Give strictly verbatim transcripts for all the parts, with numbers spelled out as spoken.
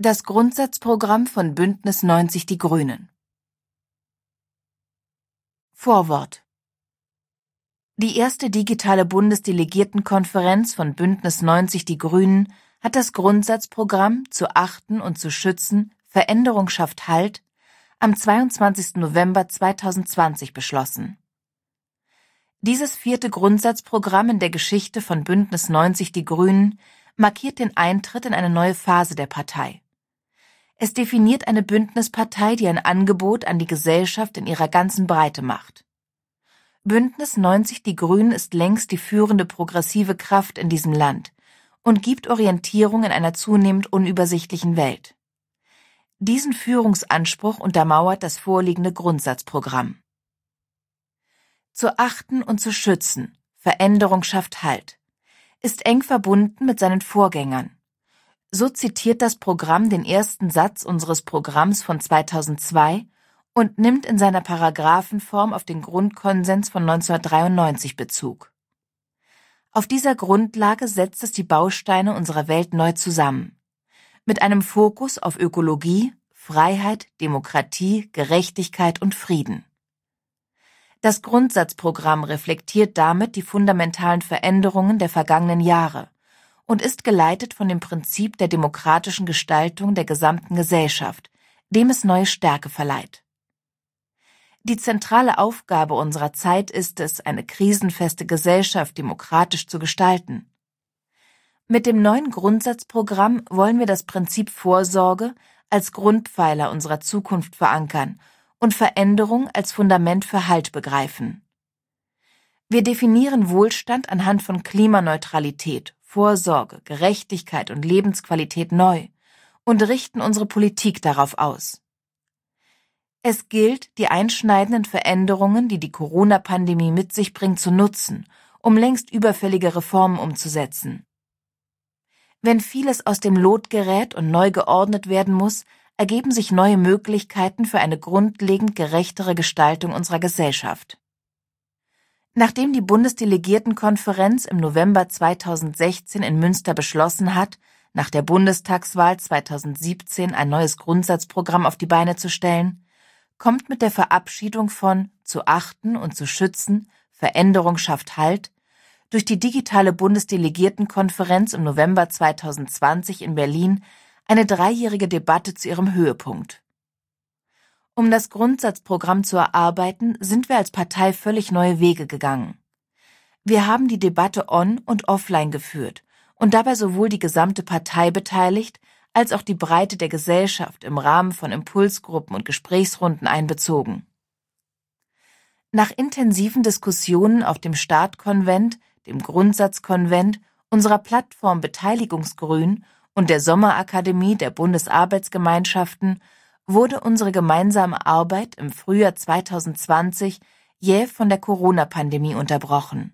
Das Grundsatzprogramm von Bündnis neunzig Die Grünen. Vorwort. Die erste digitale Bundesdelegiertenkonferenz von Bündnis neunzig Die Grünen hat das Grundsatzprogramm zu achten und zu schützen, Veränderung schafft Halt am zweiundzwanzigsten November zweitausendzwanzig beschlossen. Dieses vierte Grundsatzprogramm in der Geschichte von Bündnis neunzig Die Grünen markiert den Eintritt in eine neue Phase der Partei. Es definiert eine Bündnispartei, die ein Angebot an die Gesellschaft in ihrer ganzen Breite macht. Bündnis neunzig Die Grünen ist längst die führende progressive Kraft in diesem Land und gibt Orientierung in einer zunehmend unübersichtlichen Welt. Diesen Führungsanspruch untermauert das vorliegende Grundsatzprogramm. Zu achten und zu schützen, Veränderung schafft Halt, ist eng verbunden mit seinen Vorgängern. So zitiert das Programm den ersten Satz unseres Programms von zweitausendzwei und nimmt in seiner Paragraphenform auf den Grundkonsens von neunzehnhundertdreiundneunzig Bezug. Auf dieser Grundlage setzt es die Bausteine unserer Welt neu zusammen, mit einem Fokus auf Ökologie, Freiheit, Demokratie, Gerechtigkeit und Frieden. Das Grundsatzprogramm reflektiert damit die fundamentalen Veränderungen der vergangenen Jahre und ist geleitet von dem Prinzip der demokratischen Gestaltung der gesamten Gesellschaft, dem es neue Stärke verleiht. Die zentrale Aufgabe unserer Zeit ist es, eine krisenfeste Gesellschaft demokratisch zu gestalten. Mit dem neuen Grundsatzprogramm wollen wir das Prinzip Vorsorge als Grundpfeiler unserer Zukunft verankern und Veränderung als Fundament für Halt begreifen. Wir definieren Wohlstand anhand von Klimaneutralität, Vorsorge, Gerechtigkeit und Lebensqualität neu und richten unsere Politik darauf aus. Es gilt, die einschneidenden Veränderungen, die die Corona-Pandemie mit sich bringt, zu nutzen, um längst überfällige Reformen umzusetzen. Wenn vieles aus dem Lot gerät und neu geordnet werden muss, ergeben sich neue Möglichkeiten für eine grundlegend gerechtere Gestaltung unserer Gesellschaft. Nachdem die Bundesdelegiertenkonferenz im November zweitausendsechzehn in Münster beschlossen hat, nach der Bundestagswahl zweitausendsiebzehn ein neues Grundsatzprogramm auf die Beine zu stellen, kommt mit der Verabschiedung von zu achten und zu schützen, Veränderung schafft Halt, durch die digitale Bundesdelegiertenkonferenz im November zweitausendzwanzig in Berlin eine dreijährige Debatte zu ihrem Höhepunkt. Um das Grundsatzprogramm zu erarbeiten, sind wir als Partei völlig neue Wege gegangen. Wir haben die Debatte on- und offline geführt und dabei sowohl die gesamte Partei beteiligt, als auch die Breite der Gesellschaft im Rahmen von Impulsgruppen und Gesprächsrunden einbezogen. Nach intensiven Diskussionen auf dem Startkonvent, dem Grundsatzkonvent, unserer Plattform Beteiligungsgrün und der Sommerakademie der Bundesarbeitsgemeinschaften wurde unsere gemeinsame Arbeit im Frühjahr zweitausendzwanzig jäh von der Corona-Pandemie unterbrochen.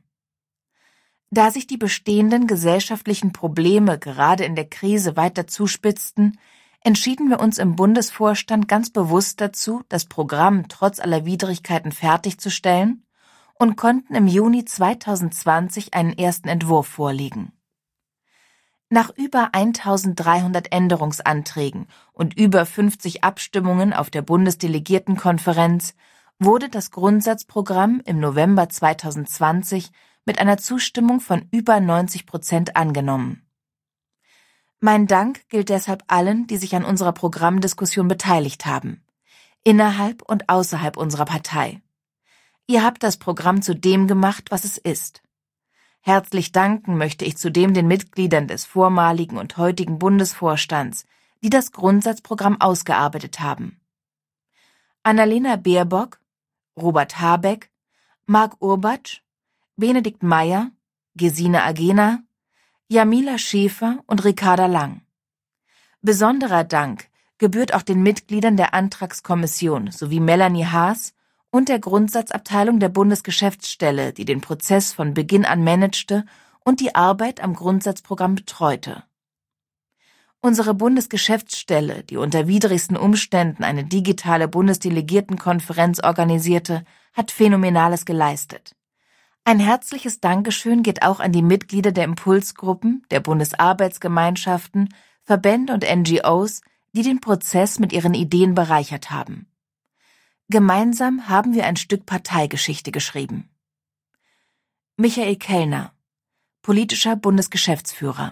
Da sich die bestehenden gesellschaftlichen Probleme gerade in der Krise weiter zuspitzten, entschieden wir uns im Bundesvorstand ganz bewusst dazu, das Programm trotz aller Widrigkeiten fertigzustellen und konnten im Juni zweitausendzwanzig einen ersten Entwurf vorlegen. Nach über eintausenddreihundert Änderungsanträgen und über fünfzig Abstimmungen auf der Bundesdelegiertenkonferenz wurde das Grundsatzprogramm im November zweitausendzwanzig mit einer Zustimmung von über neunzig Prozent angenommen. Mein Dank gilt deshalb allen, die sich an unserer Programmdiskussion beteiligt haben, innerhalb und außerhalb unserer Partei. Ihr habt das Programm zu dem gemacht, was es ist. Herzlich danken möchte ich zudem den Mitgliedern des vormaligen und heutigen Bundesvorstands, die das Grundsatzprogramm ausgearbeitet haben. Annalena Baerbock, Robert Habeck, Marc Urbatsch, Benedikt Meyer, Gesine Agena, Jamila Schäfer und Ricarda Lang. Besonderer Dank gebührt auch den Mitgliedern der Antragskommission sowie Melanie Haas und der Grundsatzabteilung der Bundesgeschäftsstelle, die den Prozess von Beginn an managte und die Arbeit am Grundsatzprogramm betreute. Unsere Bundesgeschäftsstelle, die unter widrigsten Umständen eine digitale Bundesdelegiertenkonferenz organisierte, hat Phänomenales geleistet. Ein herzliches Dankeschön geht auch an die Mitglieder der Impulsgruppen, der Bundesarbeitsgemeinschaften, Verbände und N G Os, die den Prozess mit ihren Ideen bereichert haben. Gemeinsam haben wir ein Stück Parteigeschichte geschrieben. Michael Kellner, politischer Bundesgeschäftsführer.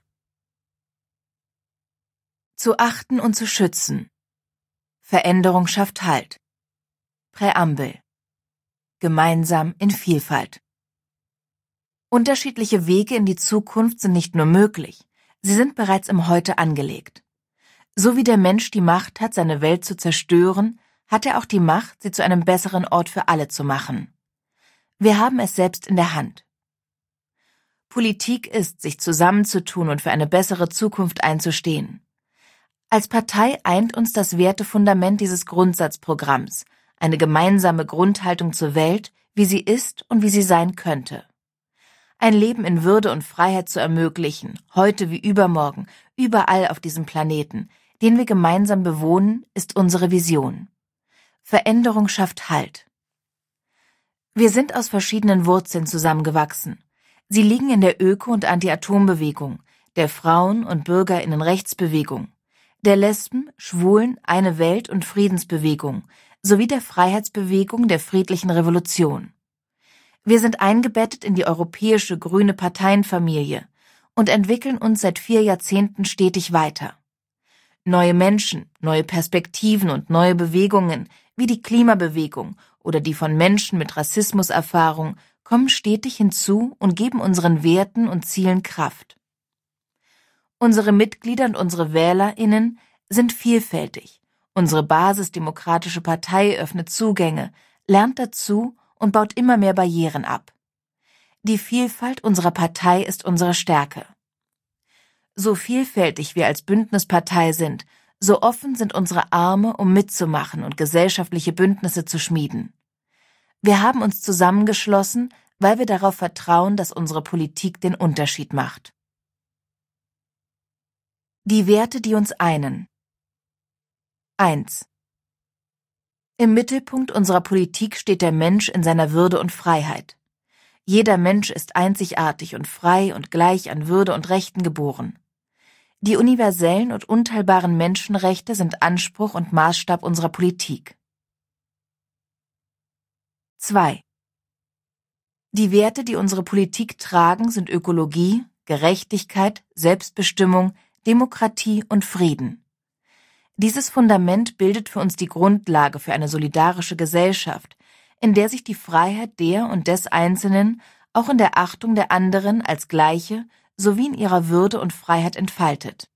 Zu achten und zu schützen. Veränderung schafft Halt. Präambel. Gemeinsam in Vielfalt. Unterschiedliche Wege in die Zukunft sind nicht nur möglich, sie sind bereits im Heute angelegt. So wie der Mensch die Macht hat, seine Welt zu zerstören, hat er auch die Macht, sie zu einem besseren Ort für alle zu machen. Wir haben es selbst in der Hand. Politik ist, sich zusammenzutun und für eine bessere Zukunft einzustehen. Als Partei eint uns das Wertefundament dieses Grundsatzprogramms, eine gemeinsame Grundhaltung zur Welt, wie sie ist und wie sie sein könnte. Ein Leben in Würde und Freiheit zu ermöglichen, heute wie übermorgen, überall auf diesem Planeten, den wir gemeinsam bewohnen, ist unsere Vision. Veränderung schafft Halt. Wir sind aus verschiedenen Wurzeln zusammengewachsen. Sie liegen in der Öko- und Anti-Atom-Bewegung, der Frauen- und Bürgerinnenrechtsbewegung, der Lesben-, Schwulen-, Eine Welt- und Friedensbewegung sowie der Freiheitsbewegung der friedlichen Revolution. Wir sind eingebettet in die europäische grüne Parteienfamilie und entwickeln uns seit vier Jahrzehnten stetig weiter. Neue Menschen, neue Perspektiven und neue Bewegungen, wie die Klimabewegung oder die von Menschen mit Rassismuserfahrung, kommen stetig hinzu und geben unseren Werten und Zielen Kraft. Unsere Mitglieder und unsere WählerInnen sind vielfältig. Unsere basisdemokratische Partei öffnet Zugänge, lernt dazu und baut immer mehr Barrieren ab. Die Vielfalt unserer Partei ist unsere Stärke. So vielfältig wir als Bündnispartei sind, so offen sind unsere Arme, um mitzumachen und gesellschaftliche Bündnisse zu schmieden. Wir haben uns zusammengeschlossen, weil wir darauf vertrauen, dass unsere Politik den Unterschied macht. Die Werte, die uns einen. eins. Im Mittelpunkt unserer Politik steht der Mensch in seiner Würde und Freiheit. Jeder Mensch ist einzigartig und frei und gleich an Würde und Rechten geboren. Die universellen und unteilbaren Menschenrechte sind Anspruch und Maßstab unserer Politik. zwei. Die Werte, die unsere Politik tragen, sind Ökologie, Gerechtigkeit, Selbstbestimmung, Demokratie und Frieden. Dieses Fundament bildet für uns die Grundlage für eine solidarische Gesellschaft, in der sich die Freiheit der und des Einzelnen auch in der Achtung der anderen als Gleiche sowie in ihrer Würde und Freiheit entfaltet.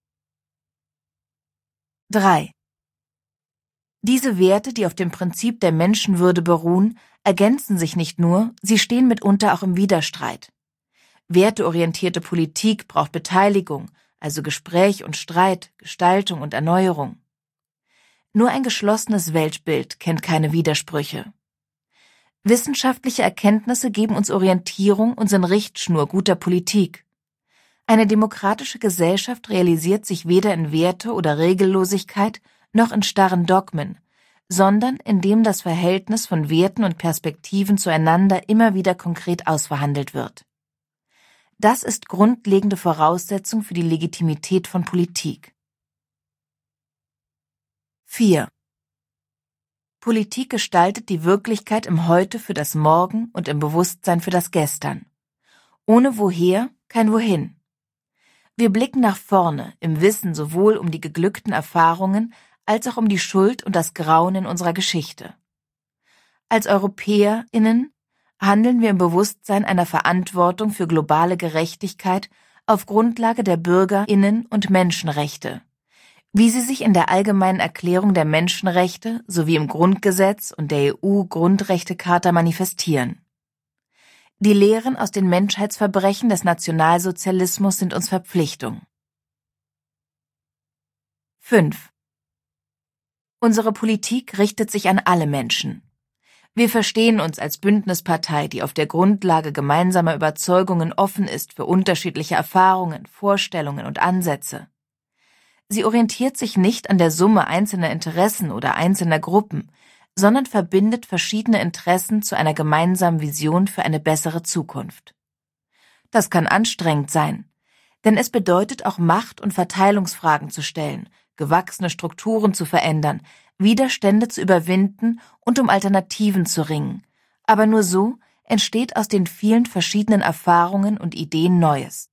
drei. Diese Werte, die auf dem Prinzip der Menschenwürde beruhen, ergänzen sich nicht nur, sie stehen mitunter auch im Widerstreit. Werteorientierte Politik braucht Beteiligung, also Gespräch und Streit, Gestaltung und Erneuerung. Nur ein geschlossenes Weltbild kennt keine Widersprüche. Wissenschaftliche Erkenntnisse geben uns Orientierung und sind Richtschnur guter Politik. Eine demokratische Gesellschaft realisiert sich weder in Werte oder Regellosigkeit noch in starren Dogmen, sondern indem das Verhältnis von Werten und Perspektiven zueinander immer wieder konkret ausverhandelt wird. Das ist grundlegende Voraussetzung für die Legitimität von Politik. vier. Politik gestaltet die Wirklichkeit im Heute für das Morgen und im Bewusstsein für das Gestern. Ohne Woher kein Wohin. Wir blicken nach vorne, im Wissen sowohl um die geglückten Erfahrungen als auch um die Schuld und das Grauen in unserer Geschichte. Als EuropäerInnen handeln wir im Bewusstsein einer Verantwortung für globale Gerechtigkeit auf Grundlage der BürgerInnen und Menschenrechte, wie sie sich in der Allgemeinen Erklärung der Menschenrechte sowie im Grundgesetz und der E U-Grundrechtecharta manifestieren. Die Lehren aus den Menschheitsverbrechen des Nationalsozialismus sind uns Verpflichtung. fünf. Unsere Politik richtet sich an alle Menschen. Wir verstehen uns als Bündnispartei, die auf der Grundlage gemeinsamer Überzeugungen offen ist für unterschiedliche Erfahrungen, Vorstellungen und Ansätze. Sie orientiert sich nicht an der Summe einzelner Interessen oder einzelner Gruppen, sondern verbindet verschiedene Interessen zu einer gemeinsamen Vision für eine bessere Zukunft. Das kann anstrengend sein, denn es bedeutet auch Macht- und Verteilungsfragen zu stellen, gewachsene Strukturen zu verändern, Widerstände zu überwinden und um Alternativen zu ringen. Aber nur so entsteht aus den vielen verschiedenen Erfahrungen und Ideen Neues.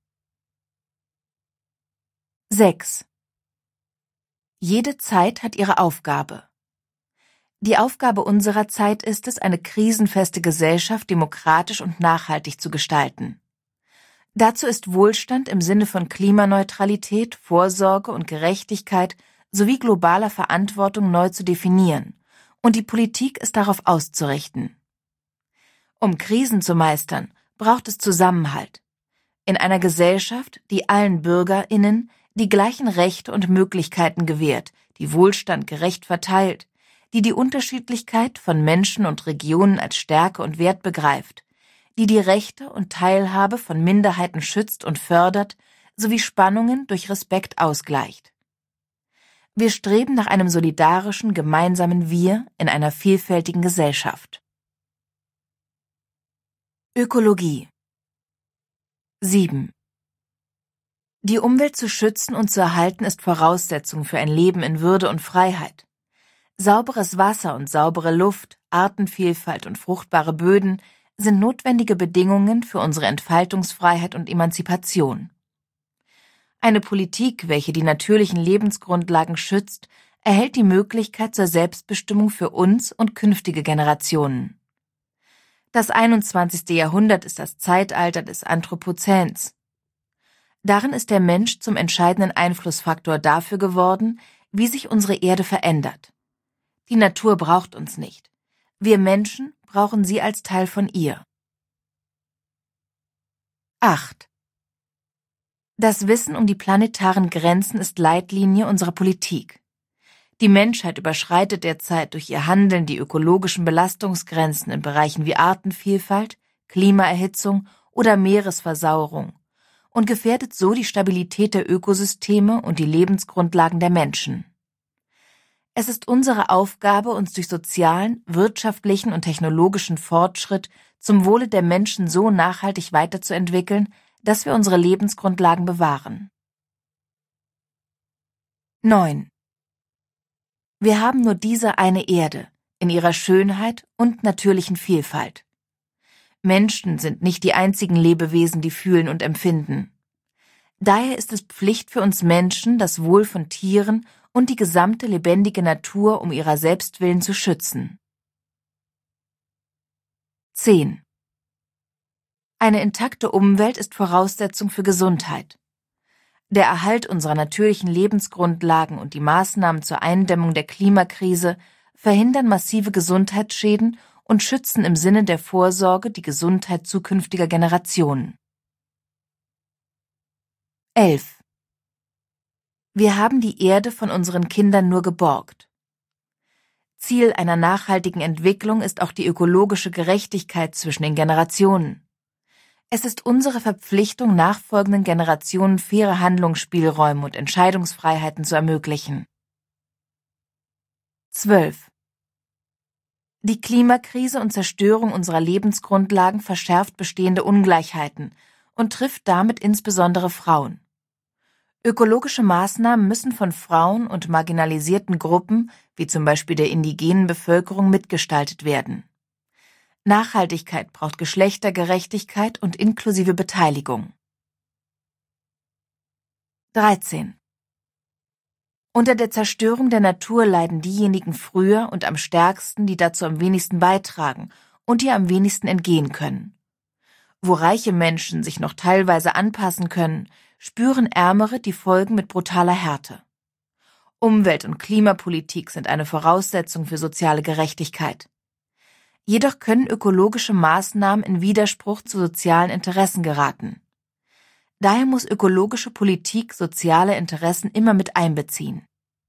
sechs. Jede Zeit hat ihre Aufgabe. Die Aufgabe unserer Zeit ist es, eine krisenfeste Gesellschaft demokratisch und nachhaltig zu gestalten. Dazu ist Wohlstand im Sinne von Klimaneutralität, Vorsorge und Gerechtigkeit sowie globaler Verantwortung neu zu definieren, und die Politik ist darauf auszurichten. Um Krisen zu meistern, braucht es Zusammenhalt. In einer Gesellschaft, die allen BürgerInnen die gleichen Rechte und Möglichkeiten gewährt, die Wohlstand gerecht verteilt, die die Unterschiedlichkeit von Menschen und Regionen als Stärke und Wert begreift, die die Rechte und Teilhabe von Minderheiten schützt und fördert, sowie Spannungen durch Respekt ausgleicht. Wir streben nach einem solidarischen, gemeinsamen Wir in einer vielfältigen Gesellschaft. Ökologie. sieben. Die Umwelt zu schützen und zu erhalten ist Voraussetzung für ein Leben in Würde und Freiheit. Sauberes Wasser und saubere Luft, Artenvielfalt und fruchtbare Böden sind notwendige Bedingungen für unsere Entfaltungsfreiheit und Emanzipation. Eine Politik, welche die natürlichen Lebensgrundlagen schützt, erhält die Möglichkeit zur Selbstbestimmung für uns und künftige Generationen. Das einundzwanzigste Jahrhundert ist das Zeitalter des Anthropozäns. Darin ist der Mensch zum entscheidenden Einflussfaktor dafür geworden, wie sich unsere Erde verändert. Die Natur braucht uns nicht. Wir Menschen brauchen sie als Teil von ihr. acht. Das Wissen um die planetaren Grenzen ist Leitlinie unserer Politik. Die Menschheit überschreitet derzeit durch ihr Handeln die ökologischen Belastungsgrenzen in Bereichen wie Artenvielfalt, Klimaerhitzung oder Meeresversauerung und gefährdet so die Stabilität der Ökosysteme und die Lebensgrundlagen der Menschen. Es ist unsere Aufgabe, uns durch sozialen, wirtschaftlichen und technologischen Fortschritt zum Wohle der Menschen so nachhaltig weiterzuentwickeln, dass wir unsere Lebensgrundlagen bewahren. neun. Wir haben nur diese eine Erde, in ihrer Schönheit und natürlichen Vielfalt. Menschen sind nicht die einzigen Lebewesen, die fühlen und empfinden. Daher ist es Pflicht für uns Menschen, das Wohl von Tieren und die gesamte lebendige Natur um ihrer selbst willen zu schützen. zehn. Eine intakte Umwelt ist Voraussetzung für Gesundheit. Der Erhalt unserer natürlichen Lebensgrundlagen und die Maßnahmen zur Eindämmung der Klimakrise verhindern massive Gesundheitsschäden und schützen im Sinne der Vorsorge die Gesundheit zukünftiger Generationen. elf. Wir haben die Erde von unseren Kindern nur geborgt. Ziel einer nachhaltigen Entwicklung ist auch die ökologische Gerechtigkeit zwischen den Generationen. Es ist unsere Verpflichtung, nachfolgenden Generationen faire Handlungsspielräume und Entscheidungsfreiheiten zu ermöglichen. zwölf. Die Klimakrise und Zerstörung unserer Lebensgrundlagen verschärft bestehende Ungleichheiten und trifft damit insbesondere Frauen. Ökologische Maßnahmen müssen von Frauen und marginalisierten Gruppen, wie zum Beispiel der indigenen Bevölkerung, mitgestaltet werden. Nachhaltigkeit braucht Geschlechtergerechtigkeit und inklusive Beteiligung. dreizehn. Unter der Zerstörung der Natur leiden diejenigen früher und am stärksten, die dazu am wenigsten beitragen und ihr am wenigsten entgehen können. Wo reiche Menschen sich noch teilweise anpassen können, spüren Ärmere die Folgen mit brutaler Härte. Umwelt- und Klimapolitik sind eine Voraussetzung für soziale Gerechtigkeit. Jedoch können ökologische Maßnahmen in Widerspruch zu sozialen Interessen geraten. Daher muss ökologische Politik soziale Interessen immer mit einbeziehen.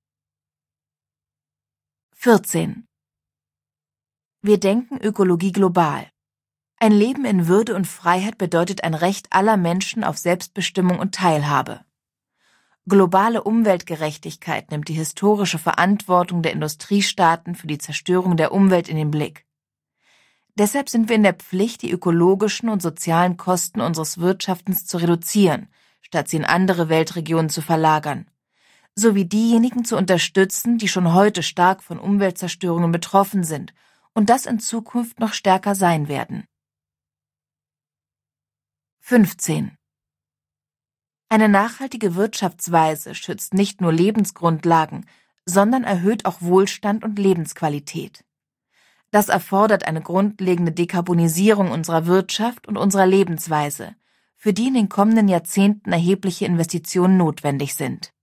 vierzehn. Wir denken Ökologie global. Ein Leben in Würde und Freiheit bedeutet ein Recht aller Menschen auf Selbstbestimmung und Teilhabe. Globale Umweltgerechtigkeit nimmt die historische Verantwortung der Industriestaaten für die Zerstörung der Umwelt in den Blick. Deshalb sind wir in der Pflicht, die ökologischen und sozialen Kosten unseres Wirtschaftens zu reduzieren, statt sie in andere Weltregionen zu verlagern. sowie diejenigen zu unterstützen, die schon heute stark von Umweltzerstörungen betroffen sind und das in Zukunft noch stärker sein werden. fünfzehn. Eine nachhaltige Wirtschaftsweise schützt nicht nur Lebensgrundlagen, sondern erhöht auch Wohlstand und Lebensqualität. Das erfordert eine grundlegende Dekarbonisierung unserer Wirtschaft und unserer Lebensweise, für die in den kommenden Jahrzehnten erhebliche Investitionen notwendig sind.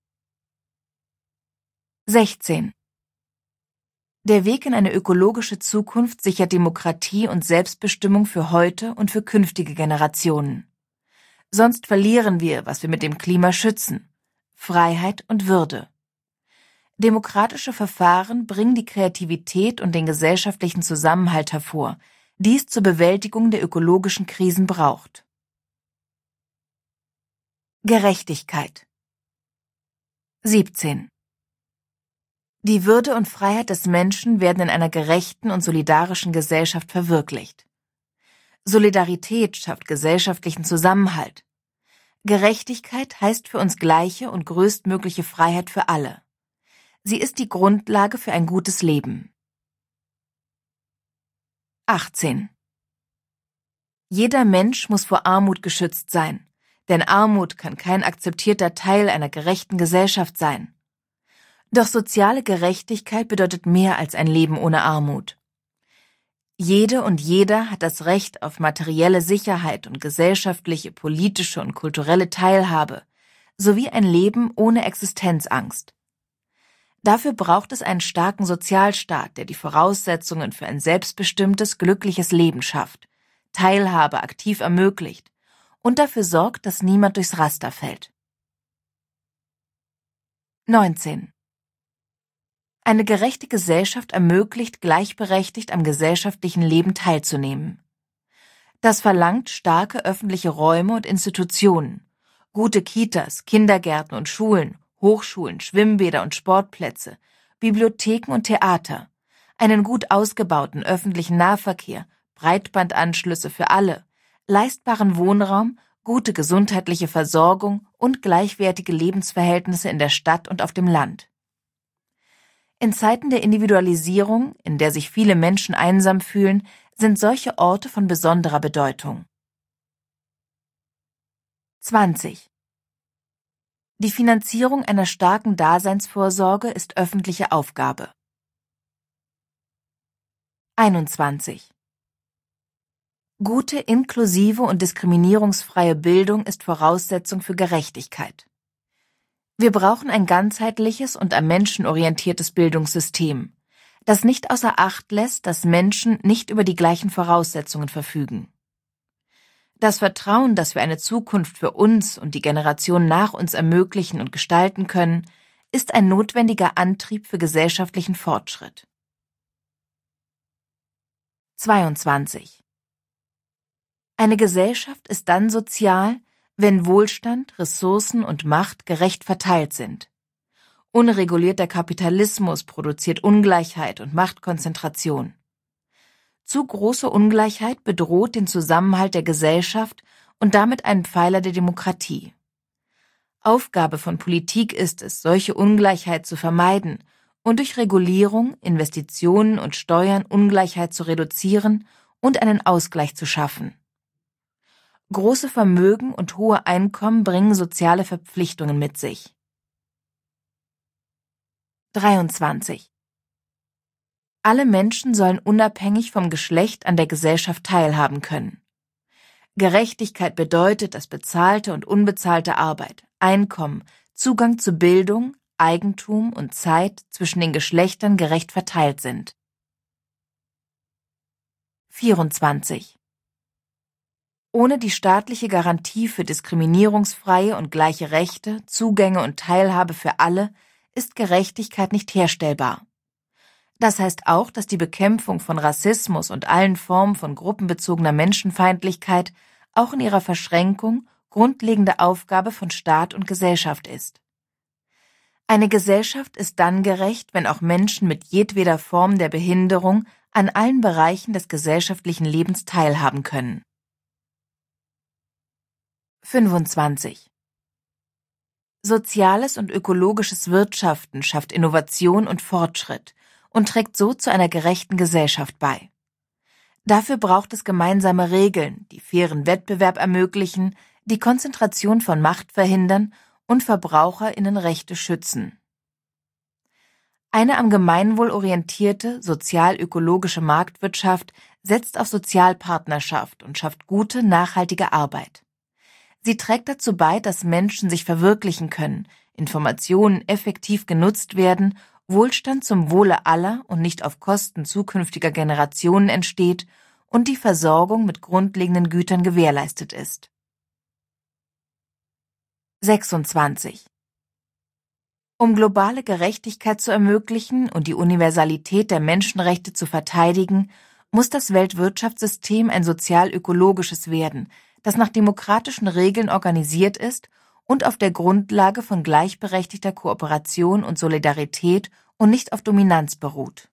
sechzehn. Der Weg in eine ökologische Zukunft sichert Demokratie und Selbstbestimmung für heute und für künftige Generationen. Sonst verlieren wir, was wir mit dem Klima schützen: Freiheit und Würde. Demokratische Verfahren bringen die Kreativität und den gesellschaftlichen Zusammenhalt hervor, die es zur Bewältigung der ökologischen Krisen braucht. Gerechtigkeit. siebzehn. Die Würde und Freiheit des Menschen werden in einer gerechten und solidarischen Gesellschaft verwirklicht. Solidarität schafft gesellschaftlichen Zusammenhalt. Gerechtigkeit heißt für uns gleiche und größtmögliche Freiheit für alle. Sie ist die Grundlage für ein gutes Leben. achtzehn. Jeder Mensch muss vor Armut geschützt sein, denn Armut kann kein akzeptierter Teil einer gerechten Gesellschaft sein. Doch soziale Gerechtigkeit bedeutet mehr als ein Leben ohne Armut. Jede und jeder hat das Recht auf materielle Sicherheit und gesellschaftliche, politische und kulturelle Teilhabe, sowie ein Leben ohne Existenzangst. Dafür braucht es einen starken Sozialstaat, der die Voraussetzungen für ein selbstbestimmtes, glückliches Leben schafft, Teilhabe aktiv ermöglicht und dafür sorgt, dass niemand durchs Raster fällt. neunzehn. Eine gerechte Gesellschaft ermöglicht, gleichberechtigt am gesellschaftlichen Leben teilzunehmen. Das verlangt starke öffentliche Räume und Institutionen, gute Kitas, Kindergärten und Schulen, Hochschulen, Schwimmbäder und Sportplätze, Bibliotheken und Theater, einen gut ausgebauten öffentlichen Nahverkehr, Breitbandanschlüsse für alle, leistbaren Wohnraum, gute gesundheitliche Versorgung und gleichwertige Lebensverhältnisse in der Stadt und auf dem Land. In Zeiten der Individualisierung, in der sich viele Menschen einsam fühlen, sind solche Orte von besonderer Bedeutung. zwanzig. Die Finanzierung einer starken Daseinsvorsorge ist öffentliche Aufgabe. einundzwanzig. Gute, inklusive und diskriminierungsfreie Bildung ist Voraussetzung für Gerechtigkeit. Wir brauchen ein ganzheitliches und am Menschen orientiertes Bildungssystem, das nicht außer Acht lässt, dass Menschen nicht über die gleichen Voraussetzungen verfügen. Das Vertrauen, dass wir eine Zukunft für uns und die Generation nach uns ermöglichen und gestalten können, ist ein notwendiger Antrieb für gesellschaftlichen Fortschritt. zweiundzwanzig. Eine Gesellschaft ist dann sozial, wenn Wohlstand, Ressourcen und Macht gerecht verteilt sind. Unregulierter Kapitalismus produziert Ungleichheit und Machtkonzentration. Zu große Ungleichheit bedroht den Zusammenhalt der Gesellschaft und damit einen Pfeiler der Demokratie. Aufgabe von Politik ist es, solche Ungleichheit zu vermeiden und durch Regulierung, Investitionen und Steuern Ungleichheit zu reduzieren und einen Ausgleich zu schaffen. Große Vermögen und hohe Einkommen bringen soziale Verpflichtungen mit sich. dreiundzwanzig. Alle Menschen sollen unabhängig vom Geschlecht an der Gesellschaft teilhaben können. Gerechtigkeit bedeutet, dass bezahlte und unbezahlte Arbeit, Einkommen, Zugang zu Bildung, Eigentum und Zeit zwischen den Geschlechtern gerecht verteilt sind. vierundzwanzig. Ohne die staatliche Garantie für diskriminierungsfreie und gleiche Rechte, Zugänge und Teilhabe für alle ist Gerechtigkeit nicht herstellbar. Das heißt auch, dass die Bekämpfung von Rassismus und allen Formen von gruppenbezogener Menschenfeindlichkeit auch in ihrer Verschränkung grundlegende Aufgabe von Staat und Gesellschaft ist. Eine Gesellschaft ist dann gerecht, wenn auch Menschen mit jedweder Form der Behinderung an allen Bereichen des gesellschaftlichen Lebens teilhaben können. fünfundzwanzig. Soziales und ökologisches Wirtschaften schafft Innovation und Fortschritt und trägt so zu einer gerechten Gesellschaft bei. Dafür braucht es gemeinsame Regeln, die fairen Wettbewerb ermöglichen, die Konzentration von Macht verhindern und VerbraucherInnenrechte schützen. Eine am Gemeinwohl orientierte, sozial-ökologische Marktwirtschaft setzt auf Sozialpartnerschaft und schafft gute, nachhaltige Arbeit. Sie trägt dazu bei, dass Menschen sich verwirklichen können, Informationen effektiv genutzt werden, Wohlstand zum Wohle aller und nicht auf Kosten zukünftiger Generationen entsteht und die Versorgung mit grundlegenden Gütern gewährleistet ist. sechsundzwanzig. Um globale Gerechtigkeit zu ermöglichen und die Universalität der Menschenrechte zu verteidigen, muss das Weltwirtschaftssystem ein sozial-ökologisches werden, das nach demokratischen Regeln organisiert ist und auf der Grundlage von gleichberechtigter Kooperation und Solidarität und nicht auf Dominanz beruht.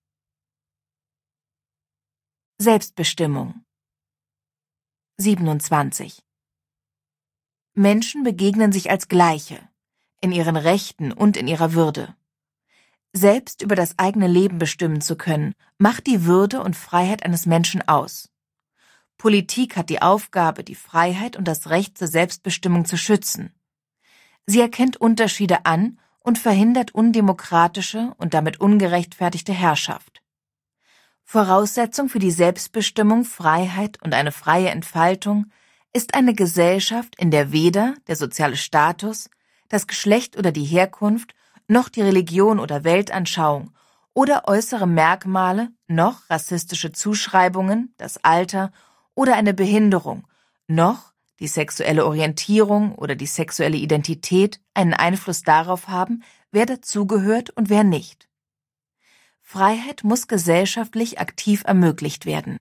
Selbstbestimmung. siebenundzwanzig. Menschen begegnen sich als Gleiche, in ihren Rechten und in ihrer Würde. Selbst über das eigene Leben bestimmen zu können, macht die Würde und Freiheit eines Menschen aus. Politik hat die Aufgabe, die Freiheit und das Recht zur Selbstbestimmung zu schützen. Sie erkennt Unterschiede an und verhindert undemokratische und damit ungerechtfertigte Herrschaft. Voraussetzung für die Selbstbestimmung, Freiheit und eine freie Entfaltung ist eine Gesellschaft, in der weder der soziale Status, das Geschlecht oder die Herkunft, noch die Religion oder Weltanschauung oder äußere Merkmale, noch rassistische Zuschreibungen, das Alter oder eine Behinderung, noch die sexuelle Orientierung oder die sexuelle Identität einen Einfluss darauf haben, wer dazugehört und wer nicht. Freiheit muss gesellschaftlich aktiv ermöglicht werden.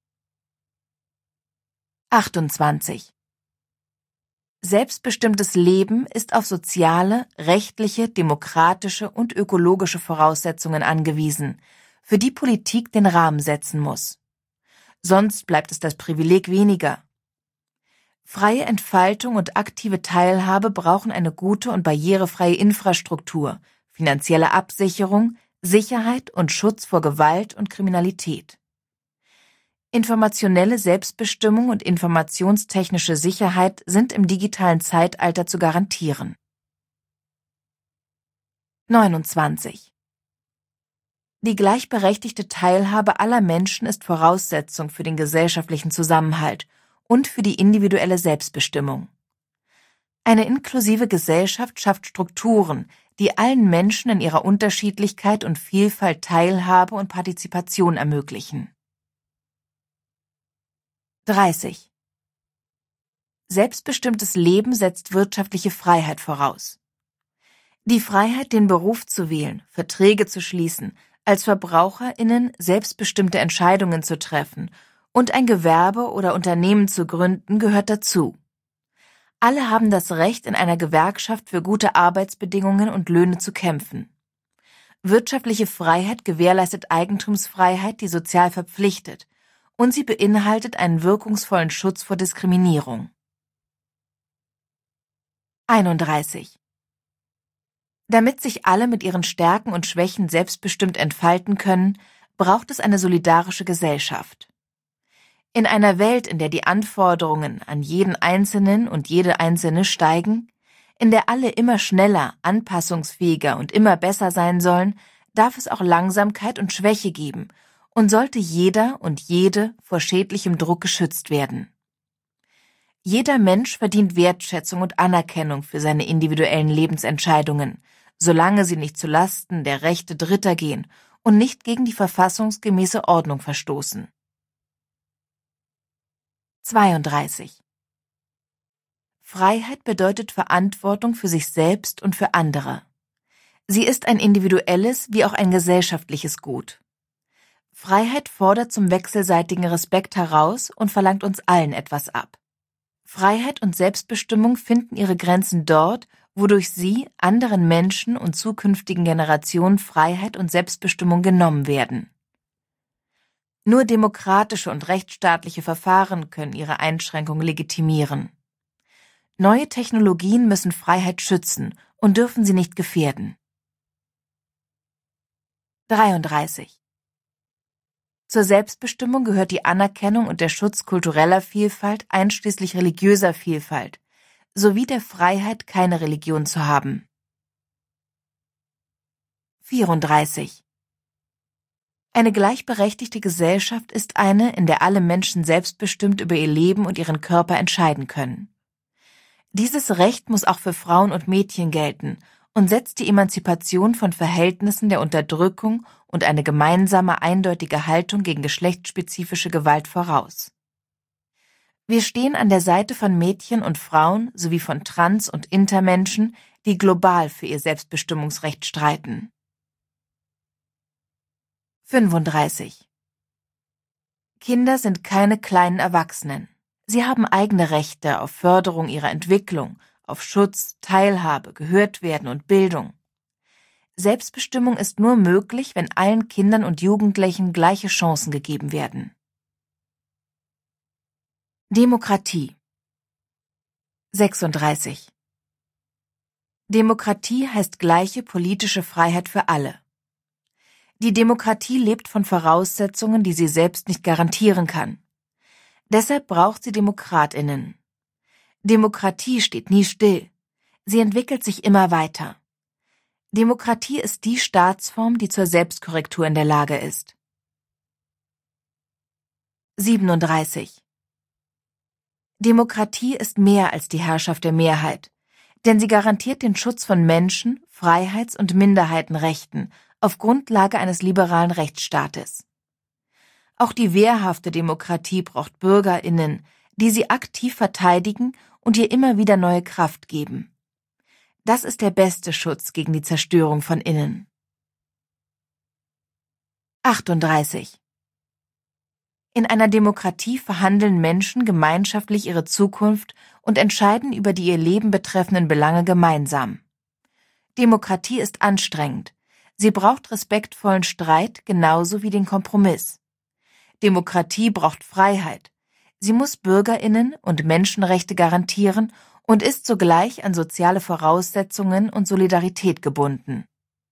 achtundzwanzig. Selbstbestimmtes Leben ist auf soziale, rechtliche, demokratische und ökologische Voraussetzungen angewiesen, für die Politik den Rahmen setzen muss. Sonst bleibt es das Privileg weniger. Freie Entfaltung und aktive Teilhabe brauchen eine gute und barrierefreie Infrastruktur, finanzielle Absicherung, Sicherheit und Schutz vor Gewalt und Kriminalität. Informationelle Selbstbestimmung und informationstechnische Sicherheit sind im digitalen Zeitalter zu garantieren. neunundzwanzig. Die gleichberechtigte Teilhabe aller Menschen ist Voraussetzung für den gesellschaftlichen Zusammenhalt und für die individuelle Selbstbestimmung. Eine inklusive Gesellschaft schafft Strukturen, die allen Menschen in ihrer Unterschiedlichkeit und Vielfalt Teilhabe und Partizipation ermöglichen. dreißig. Selbstbestimmtes Leben setzt wirtschaftliche Freiheit voraus. Die Freiheit, den Beruf zu wählen, Verträge zu schließen, als VerbraucherInnen selbstbestimmte Entscheidungen zu treffen und ein Gewerbe oder Unternehmen zu gründen, gehört dazu. Alle haben das Recht, in einer Gewerkschaft für gute Arbeitsbedingungen und Löhne zu kämpfen. Wirtschaftliche Freiheit gewährleistet Eigentumsfreiheit, die sozial verpflichtet, und sie beinhaltet einen wirkungsvollen Schutz vor Diskriminierung. einunddreißig. Damit sich alle mit ihren Stärken und Schwächen selbstbestimmt entfalten können, braucht es eine solidarische Gesellschaft. In einer Welt, in der die Anforderungen an jeden Einzelnen und jede Einzelne steigen, in der alle immer schneller, anpassungsfähiger und immer besser sein sollen, darf es auch Langsamkeit und Schwäche geben und sollte jeder und jede vor schädlichem Druck geschützt werden. Jeder Mensch verdient Wertschätzung und Anerkennung für seine individuellen Lebensentscheidungen, solange sie nicht zu Lasten der Rechte Dritter gehen und nicht gegen die verfassungsgemäße Ordnung verstoßen. zweiunddreißig. Freiheit bedeutet Verantwortung für sich selbst und für andere. Sie ist ein individuelles wie auch ein gesellschaftliches Gut. Freiheit fordert zum wechselseitigen Respekt heraus und verlangt uns allen etwas ab. Freiheit und Selbstbestimmung finden ihre Grenzen dort, wodurch sie anderen Menschen und zukünftigen Generationen Freiheit und Selbstbestimmung genommen werden. Nur demokratische und rechtsstaatliche Verfahren können ihre Einschränkung legitimieren. Neue Technologien müssen Freiheit schützen und dürfen sie nicht gefährden. dreiunddreißig. Zur Selbstbestimmung gehört die Anerkennung und der Schutz kultureller Vielfalt einschließlich religiöser Vielfalt, sowie der Freiheit, keine Religion zu haben. vierunddreißig. Eine gleichberechtigte Gesellschaft ist eine, in der alle Menschen selbstbestimmt über ihr Leben und ihren Körper entscheiden können. Dieses Recht muss auch für Frauen und Mädchen gelten und setzt die Emanzipation von Verhältnissen der Unterdrückung und eine gemeinsame, eindeutige Haltung gegen geschlechtsspezifische Gewalt voraus. Wir stehen an der Seite von Mädchen und Frauen sowie von Trans- und Intermenschen, die global für ihr Selbstbestimmungsrecht streiten. fünfunddreißig. Kinder sind keine kleinen Erwachsenen. Sie haben eigene Rechte auf Förderung ihrer Entwicklung, auf Schutz, Teilhabe, Gehörtwerden und Bildung. Selbstbestimmung ist nur möglich, wenn allen Kindern und Jugendlichen gleiche Chancen gegeben werden. Demokratie. sechsunddreißig. Demokratie heißt gleiche politische Freiheit für alle. Die Demokratie lebt von Voraussetzungen, die sie selbst nicht garantieren kann. Deshalb braucht sie DemokratInnen. Demokratie steht nie still. Sie entwickelt sich immer weiter. Demokratie ist die Staatsform, die zur Selbstkorrektur in der Lage ist. siebenunddreißig. Demokratie ist mehr als die Herrschaft der Mehrheit, denn sie garantiert den Schutz von Menschen, Freiheits- und Minderheitenrechten auf Grundlage eines liberalen Rechtsstaates. Auch die wehrhafte Demokratie braucht BürgerInnen, die sie aktiv verteidigen und ihr immer wieder neue Kraft geben. Das ist der beste Schutz gegen die Zerstörung von innen. achtunddreißig. In einer Demokratie verhandeln Menschen gemeinschaftlich ihre Zukunft und entscheiden über die ihr Leben betreffenden Belange gemeinsam. Demokratie ist anstrengend. Sie braucht respektvollen Streit genauso wie den Kompromiss. Demokratie braucht Freiheit. Sie muss BürgerInnen und Menschenrechte garantieren und ist zugleich an soziale Voraussetzungen und Solidarität gebunden.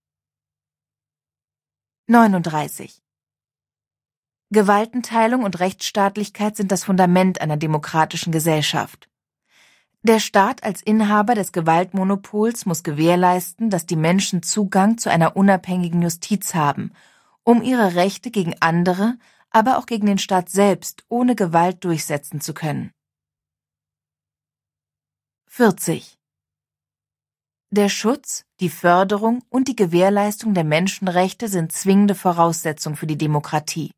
neununddreißig. Gewaltenteilung und Rechtsstaatlichkeit sind das Fundament einer demokratischen Gesellschaft. Der Staat als Inhaber des Gewaltmonopols muss gewährleisten, dass die Menschen Zugang zu einer unabhängigen Justiz haben, um ihre Rechte gegen andere, aber auch gegen den Staat selbst ohne Gewalt durchsetzen zu können. vierzig. Der Schutz, die Förderung und die Gewährleistung der Menschenrechte sind zwingende Voraussetzungen für die Demokratie.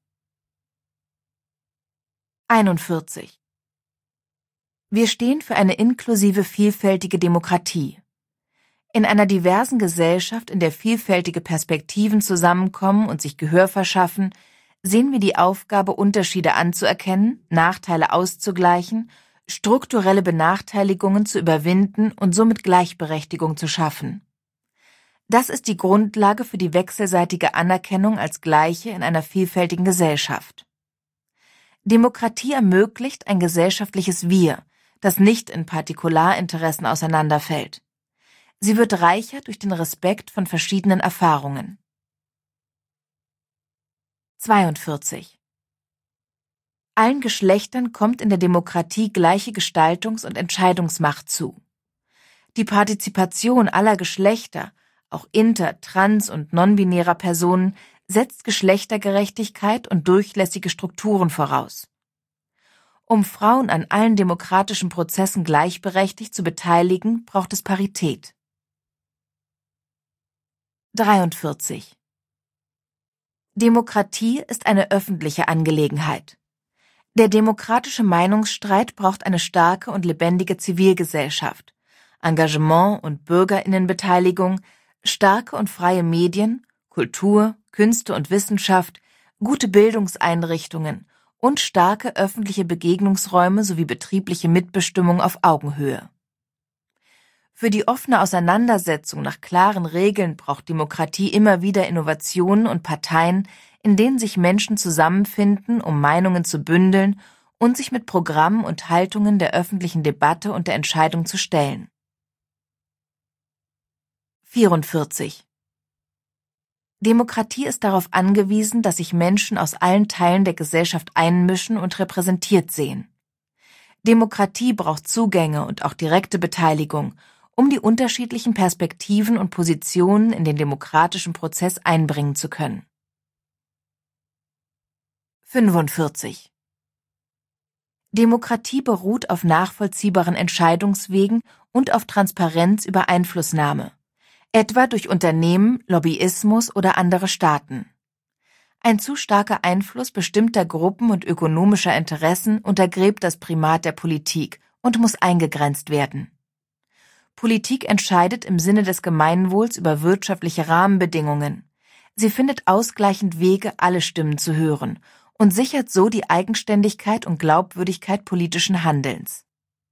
einundvierzig. Wir stehen für eine inklusive, vielfältige Demokratie. In einer diversen Gesellschaft, in der vielfältige Perspektiven zusammenkommen und sich Gehör verschaffen, sehen wir die Aufgabe, Unterschiede anzuerkennen, Nachteile auszugleichen, strukturelle Benachteiligungen zu überwinden und somit Gleichberechtigung zu schaffen. Das ist die Grundlage für die wechselseitige Anerkennung als Gleiche in einer vielfältigen Gesellschaft. Demokratie ermöglicht ein gesellschaftliches Wir, das nicht in Partikularinteressen auseinanderfällt. Sie wird reicher durch den Respekt von verschiedenen Erfahrungen. zweiundvierzig. Allen Geschlechtern kommt in der Demokratie gleiche Gestaltungs- und Entscheidungsmacht zu. Die Partizipation aller Geschlechter, auch inter-, trans- und non-binärer Personen, setzt Geschlechtergerechtigkeit und durchlässige Strukturen voraus. Um Frauen an allen demokratischen Prozessen gleichberechtigt zu beteiligen, braucht es Parität. dreiundvierzig. Demokratie ist eine öffentliche Angelegenheit. Der demokratische Meinungsstreit braucht eine starke und lebendige Zivilgesellschaft, Engagement und BürgerInnenbeteiligung, starke und freie Medien, Kultur, Künste und Wissenschaft, gute Bildungseinrichtungen und starke öffentliche Begegnungsräume sowie betriebliche Mitbestimmung auf Augenhöhe. Für die offene Auseinandersetzung nach klaren Regeln braucht Demokratie immer wieder Innovationen und Parteien, in denen sich Menschen zusammenfinden, um Meinungen zu bündeln und sich mit Programmen und Haltungen der öffentlichen Debatte und der Entscheidung zu stellen. vierundvierzig. Demokratie ist darauf angewiesen, dass sich Menschen aus allen Teilen der Gesellschaft einmischen und repräsentiert sehen. Demokratie braucht Zugänge und auch direkte Beteiligung, um die unterschiedlichen Perspektiven und Positionen in den demokratischen Prozess einbringen zu können. fünfundvierzig. Demokratie beruht auf nachvollziehbaren Entscheidungswegen und auf Transparenz über Einflussnahme, etwa durch Unternehmen, Lobbyismus oder andere Staaten. Ein zu starker Einfluss bestimmter Gruppen und ökonomischer Interessen untergräbt das Primat der Politik und muss eingegrenzt werden. Politik entscheidet im Sinne des Gemeinwohls über wirtschaftliche Rahmenbedingungen. Sie findet ausgleichend Wege, alle Stimmen zu hören und sichert so die Eigenständigkeit und Glaubwürdigkeit politischen Handelns.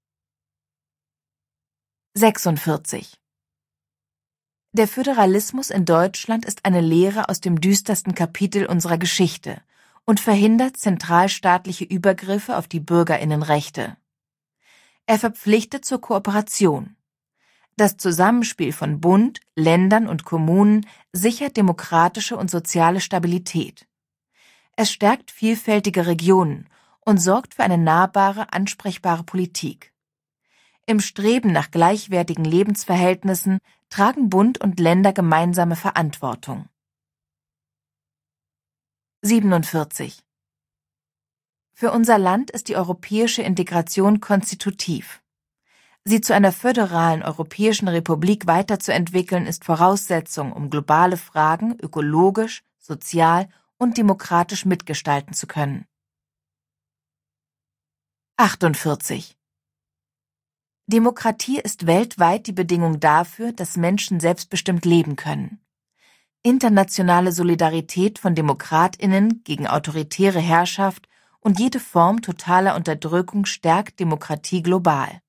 sechsundvierzig. Der Föderalismus in Deutschland ist eine Lehre aus dem düstersten Kapitel unserer Geschichte und verhindert zentralstaatliche Übergriffe auf die BürgerInnenrechte. Er verpflichtet zur Kooperation. Das Zusammenspiel von Bund, Ländern und Kommunen sichert demokratische und soziale Stabilität. Es stärkt vielfältige Regionen und sorgt für eine nahbare, ansprechbare Politik. Im Streben nach gleichwertigen Lebensverhältnissen tragen Bund und Länder gemeinsame Verantwortung. siebenundvierzig. Für unser Land ist die europäische Integration konstitutiv. Sie zu einer föderalen europäischen Republik weiterzuentwickeln, ist Voraussetzung, um globale Fragen ökologisch, sozial und demokratisch mitgestalten zu können. achtundvierzig. Demokratie ist weltweit die Bedingung dafür, dass Menschen selbstbestimmt leben können. Internationale Solidarität von DemokratInnen gegen autoritäre Herrschaft und jede Form totaler Unterdrückung stärkt Demokratie global.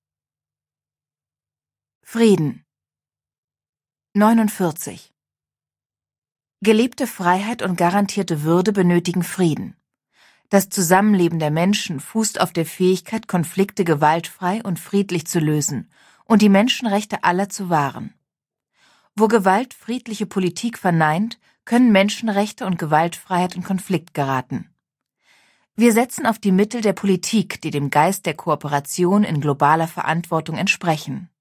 Frieden. neunundvierzig. Gelebte Freiheit und garantierte Würde benötigen Frieden. Das Zusammenleben der Menschen fußt auf der Fähigkeit, Konflikte gewaltfrei und friedlich zu lösen und die Menschenrechte aller zu wahren. Wo Gewalt friedliche Politik verneint, können Menschenrechte und Gewaltfreiheit in Konflikt geraten. Wir setzen auf die Mittel der Politik, die dem Geist der Kooperation in globaler Verantwortung entsprechen.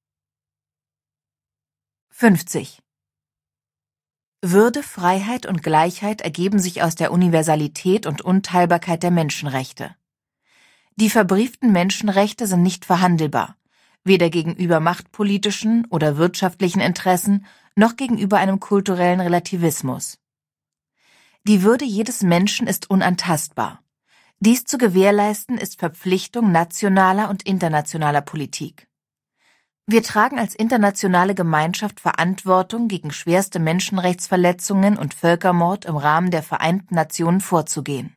fünfzig. Würde, Freiheit und Gleichheit ergeben sich aus der Universalität und Unteilbarkeit der Menschenrechte. Die verbrieften Menschenrechte sind nicht verhandelbar, weder gegenüber machtpolitischen oder wirtschaftlichen Interessen noch gegenüber einem kulturellen Relativismus. Die Würde jedes Menschen ist unantastbar. Dies zu gewährleisten ist Verpflichtung nationaler und internationaler Politik. Wir tragen als internationale Gemeinschaft Verantwortung, gegen schwerste Menschenrechtsverletzungen und Völkermord im Rahmen der Vereinten Nationen vorzugehen.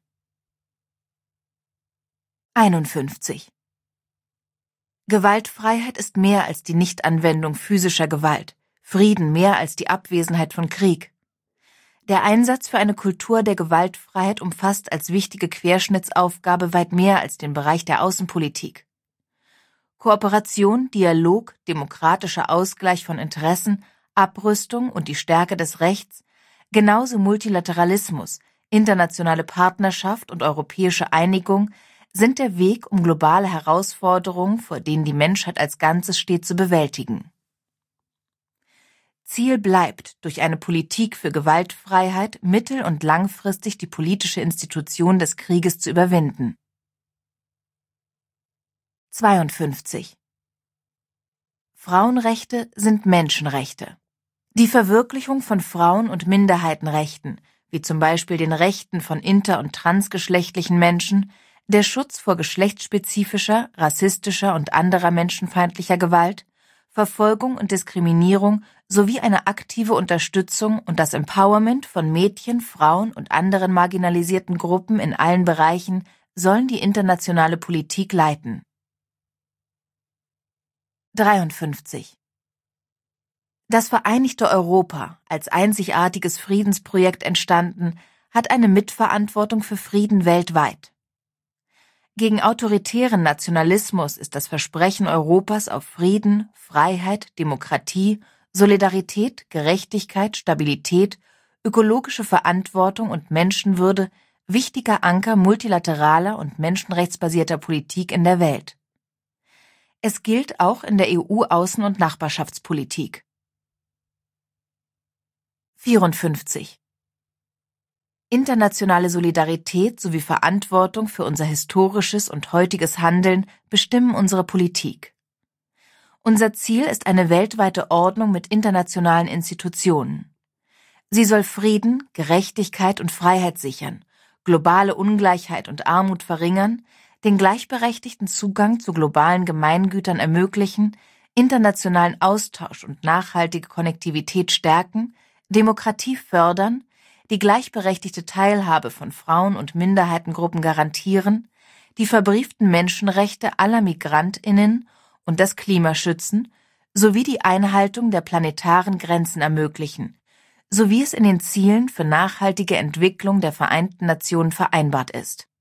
einundfünfzig. Gewaltfreiheit ist mehr als die Nichtanwendung physischer Gewalt, Frieden mehr als die Abwesenheit von Krieg. Der Einsatz für eine Kultur der Gewaltfreiheit umfasst als wichtige Querschnittsaufgabe weit mehr als den Bereich der Außenpolitik. Kooperation, Dialog, demokratischer Ausgleich von Interessen, Abrüstung und die Stärke des Rechts, genauso Multilateralismus, internationale Partnerschaft und europäische Einigung sind der Weg, um globale Herausforderungen, vor denen die Menschheit als Ganzes steht, zu bewältigen. Ziel bleibt, durch eine Politik für Gewaltfreiheit mittel- und langfristig die politische Institution des Krieges zu überwinden. zweiundfünfzig. Frauenrechte sind Menschenrechte. Die Verwirklichung von Frauen- und Minderheitenrechten, wie zum Beispiel den Rechten von inter- und transgeschlechtlichen Menschen, der Schutz vor geschlechtsspezifischer, rassistischer und anderer menschenfeindlicher Gewalt, Verfolgung und Diskriminierung sowie eine aktive Unterstützung und das Empowerment von Mädchen, Frauen und anderen marginalisierten Gruppen in allen Bereichen sollen die internationale Politik leiten. dreiundfünfzig. Das vereinigte Europa, als einzigartiges Friedensprojekt entstanden, hat eine Mitverantwortung für Frieden weltweit. Gegen autoritären Nationalismus ist das Versprechen Europas auf Frieden, Freiheit, Demokratie, Solidarität, Gerechtigkeit, Stabilität, ökologische Verantwortung und Menschenwürde wichtiger Anker multilateraler und menschenrechtsbasierter Politik in der Welt. Es gilt auch in der E U-Außen- und Nachbarschaftspolitik. vierundfünfzig. Internationale Solidarität sowie Verantwortung für unser historisches und heutiges Handeln bestimmen unsere Politik. Unser Ziel ist eine weltweite Ordnung mit internationalen Institutionen. Sie soll Frieden, Gerechtigkeit und Freiheit sichern, globale Ungleichheit und Armut verringern, den gleichberechtigten Zugang zu globalen Gemeingütern ermöglichen, internationalen Austausch und nachhaltige Konnektivität stärken, Demokratie fördern, die gleichberechtigte Teilhabe von Frauen- und Minderheitengruppen garantieren, die verbrieften Menschenrechte aller MigrantInnen und das Klima schützen, sowie die Einhaltung der planetaren Grenzen ermöglichen, so wie es in den Zielen für nachhaltige Entwicklung der Vereinten Nationen vereinbart ist.